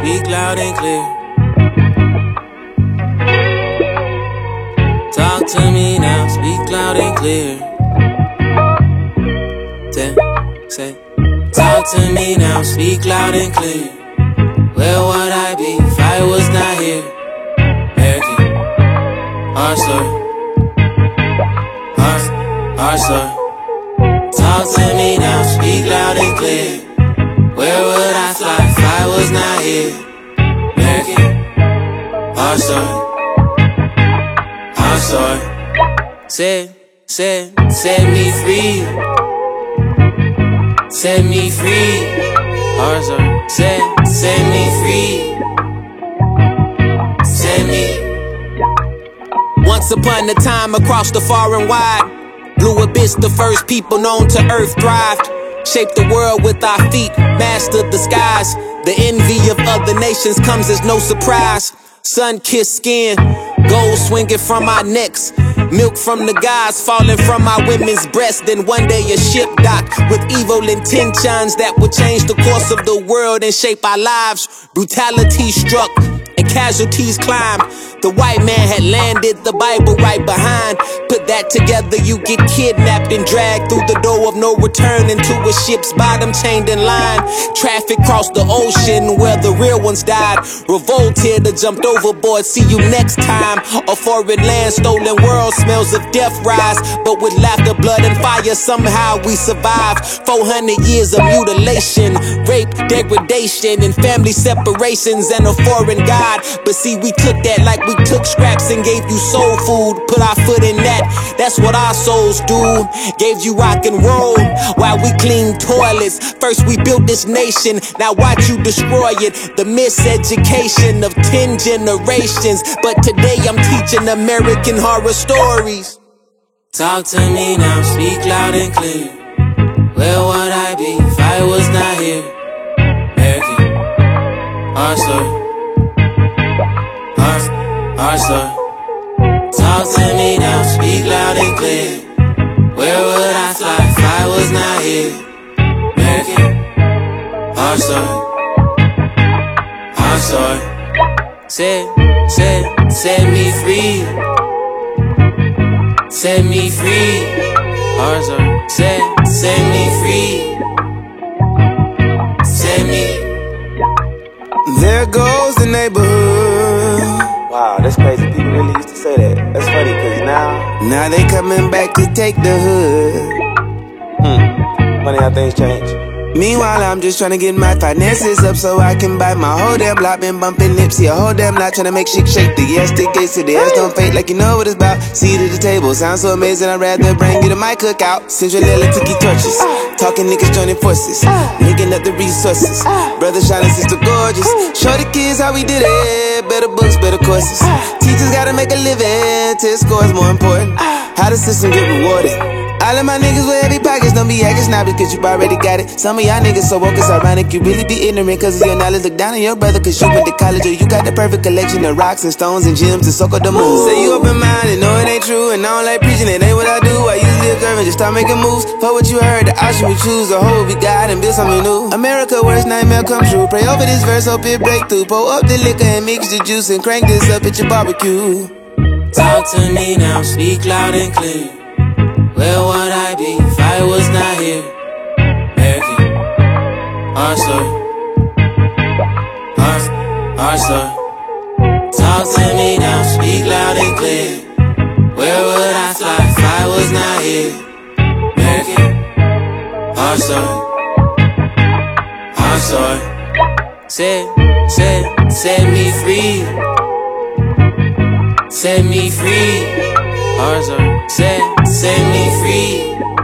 speak loud and clear. Talk to me now, speak loud and clear. Say, talk to me now, speak loud and clear. Where would I be if I was not here? American, our story, our story. Talk to me now, speak loud and clear. Where would I fly if I was not here? American, our story, our story. Set me free. Set me free. Our story. Set me free. Set me. Once upon a time across the far and wide, Blue Abyss, the first people known to earth thrived. Shaped the world with our feet, mastered the skies. The envy of other nations comes as no surprise. Sun-kissed skin, gold swinging from our necks. Milk from the gods falling from our women's breasts. Then one day a ship docked with evil intentions that would change the course of the world and shape our lives. Brutality struck and casualties climbed. The white man had landed, the Bible right behind. Put that together, you get kidnapped and dragged through the door of no return into a ship's bottom chained in line. Traffic crossed the ocean where the real ones died. Revolted or jumped overboard, see you next time. A foreign land, stolen world, smells of death rise. But with laughter, blood and fire, somehow we survived. 400 years of mutilation, rape, degradation, and family separations and a foreign god. But see, we took that like we took scraps and gave you soul food. Put our foot in that, that's what our souls do. Gave you rock and roll while we cleaned toilets. First we built this nation, now watch you destroy it. The miseducation of 10 generations. But today I'm teaching American horror stories. Talk to me now, speak loud and clear. Where would I be if I was not here? American, our story, our story. Talk to me now, speak loud and clear. Where would I fly if I was not here? American, our story, our story. Set me free. Set me free. Our story. Set me free. Set me. There goes the neighborhood. Wow, that's crazy. People really used to say that. That's funny, cause now they coming back to take the hood. Funny how things change. Meanwhile, I'm just tryna get my finances up so I can buy my whole damn block. Been bumping Nipsey a whole damn lot, tryna make shit shake. The yes, the gates to the ass don't fake like you know what it's about. Seat at the table, sounds so amazing, I'd rather bring you to my cookout. Central Tiki torches, talking niggas joining forces, linking up the resources. Brother shining, sister gorgeous. Show the kids how we did it. Better books, better courses. Teachers gotta make a living, test scores more important. How the system get rewarded. All of my niggas with heavy pockets, don't be acting snobby cause you already got it. Some of y'all niggas so woke it's ironic. You really be ignorant cause of your knowledge. Look down on your brother cause you went to college. Or you got the perfect collection of rocks and stones and gems to soak up the moon. Say you open-minded, know it ain't true, and I don't like preaching, it ain't what I do. I usually observe and just start making moves. For what you heard, the option we choose, or hold what we got and build something new. America, worst nightmare come true. Pray over this verse, hope it break through. Pour up the liquor and mix the juice and crank this up at your barbecue. Talk to me now, speak loud and clear. Where would I be if I was not here? American, our story, our story. Talk to me now, speak loud and clear. Where would I fly if I was not here? American, our story, our story. Set me free. Set me free. Set me free.